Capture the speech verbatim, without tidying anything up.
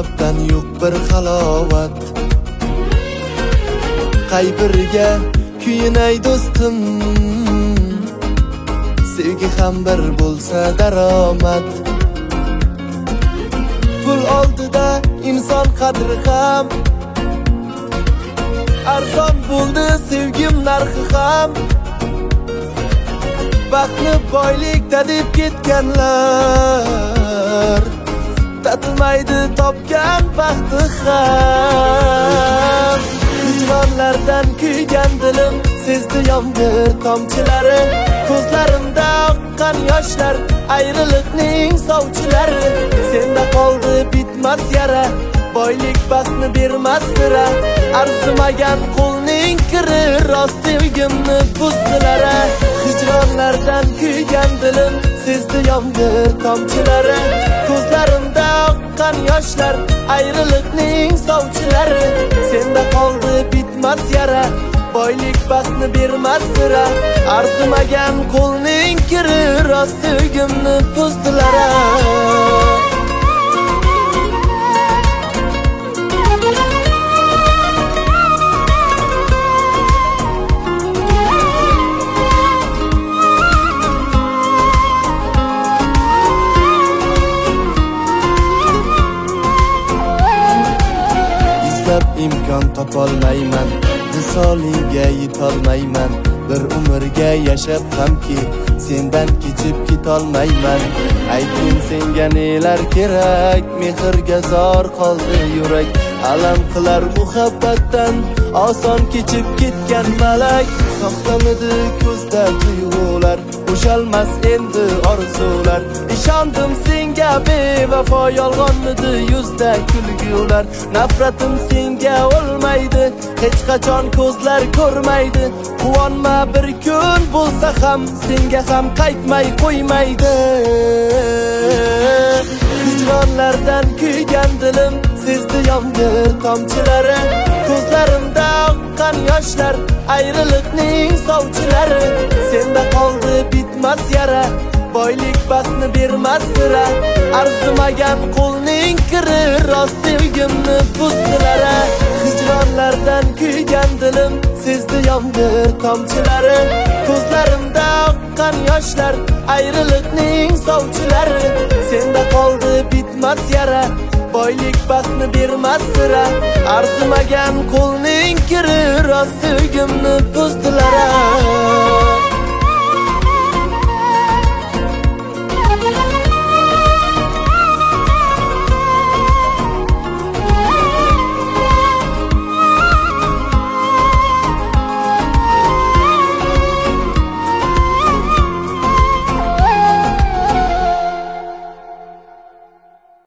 kitobdan yo'q bir halovat. Qay biriga kuyinay do'stim, sevgi ham bir bo'lsa daromad. Pul oldida inson qadri ham arzon bo'ldi, sevgim narxi ham. Baxtni boylikda deb ketganlar, tatilmaydi topgan baxti ham. Hijronlardan kuygan dilim sezdi yomg'ir tomchilari, ko'zlarimda oqqan yoshlar ayriliqning sovchilari. Senda qoldi bitmas yara, boylik baxtni bermas sira. Arzimagan qo'lning kiri rost sevgimni buzdilar. Hijronlardan kuygan dilim sezdi yomg'ir tomchilari, ko'zlarimda oqqan yoshlar ayriliqning sovchilari. Senda qoldi bitmas yara, boylik baxtni bermas sira. Arzimagan qo'lning kiri rost sevgimni buzdilar. imkon topolmayman, visoliga yetolmayman. Bir umrga yashab hamki sendan kechib ketolmayman. Ayting senga nelar kerak, mehrga zor qoldi yurak. Alam qilar muhabbatdan oson kechib ketgan malak. Soxtamidi ko'zda tuyg'ular, ushalmas endi orzular. Ishondim senga bevafo, yolg'onmidi yuzda kulgular. Nafratim senga olmaydi, hech qachon ko'zlar ko'rmaydi. Quvonma bir kun bo'lsa ham, senga ham qaytmay qo'ymaydi. Hijronlardan kuygan dilim sezdi yomg'ir tomchilari, ko'zlarimda oqqan yoshlar ayriliqning sovchilari. Senda qoldi bitmas yara, boylik baxtni bermas sira. Arzimagan qo'lning kiri rost sevgimni buzdilar. Hijronlardan kuygan dilim sezdi yomg'ir tomchilari, ko'zlarimda oqqan yoshlar ayriliqning sovchilari. Senda qoldi bitmas yara, boylik baxtni bermas sira. Arzimagan qo'lning kiri rost sevgimni buzdilar.